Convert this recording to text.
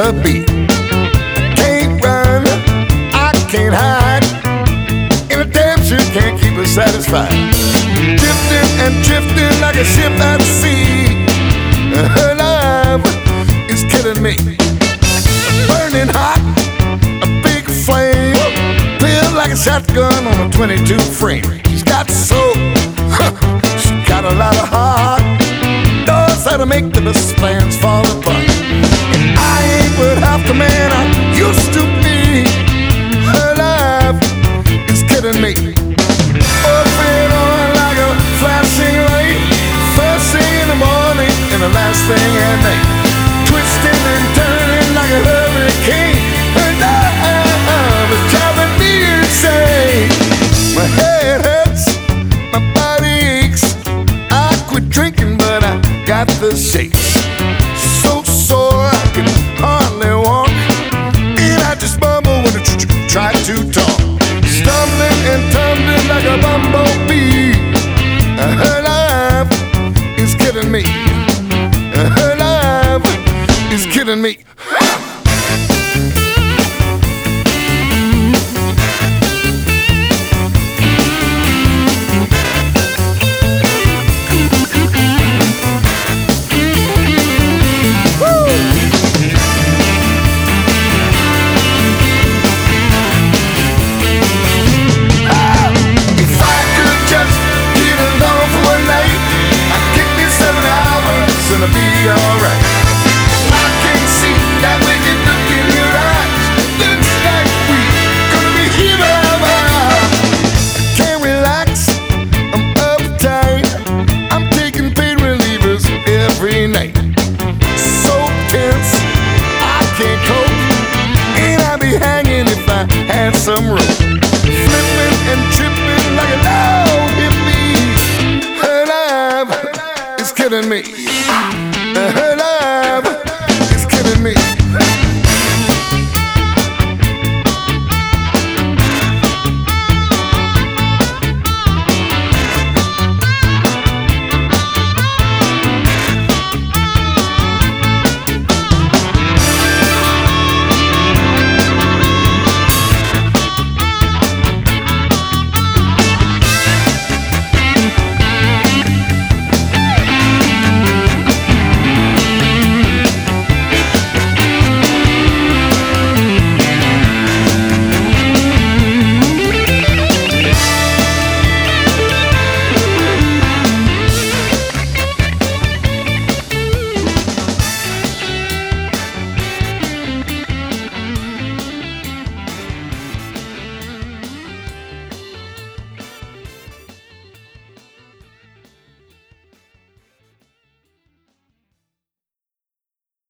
the beat. I can't run, I can't hide, and a damn sure can't keep her satisfied. Drifting and drifting like a ship at sea. Her love is killing me. Burning hot, a big flame, feel like a shotgun on a 22 frame. She's got soul, she got a lot of heart, knows how to make the best plans fall apart. And I ain't worth half the man I used to be. Her love is killing me. Open on like a flashing light, first thing in the morning and the last thing at night. Twisting and turning like a hurricane. Her love is driving me insane. My head hurts, my body aches. I quit drinking, but I got the shakes.